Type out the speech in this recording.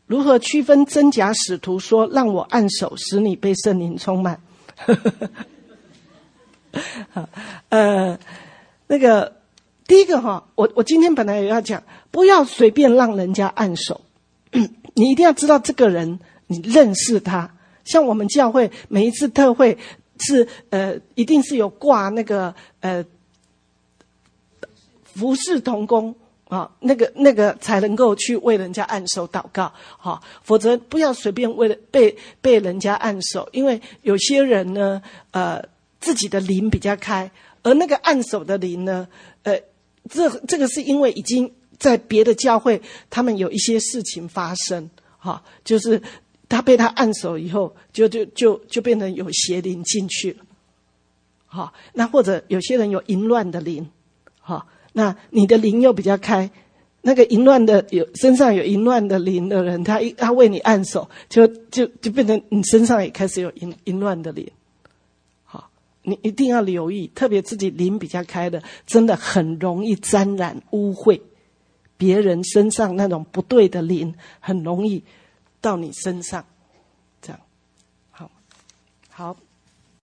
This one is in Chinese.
如何区分真假使徒说让我按手使你被圣灵充满？那个第一个我今天本来也要讲，不要随便让人家按手，你一定要知道这个人，你认识他。像我们教会每一次特会是一定是有挂那个服事同工那个才能够去为人家按手祷告否则不要随便为了被人家按手，因为有些人呢自己的灵比较开，而那个按手的灵呢这个是因为已经在别的教会他们有一些事情发生就是他被他按手以后就变成有邪灵进去了那或者有些人有淫乱的灵那你的灵又比较开，那个淫乱的身上有淫乱的灵的人，他为你按手，就变成你身上也开始有淫乱的灵。你一定要留意，特别自己灵比较开的，真的很容易沾染污秽，别人身上那种不对的灵，很容易到你身上。这样，好。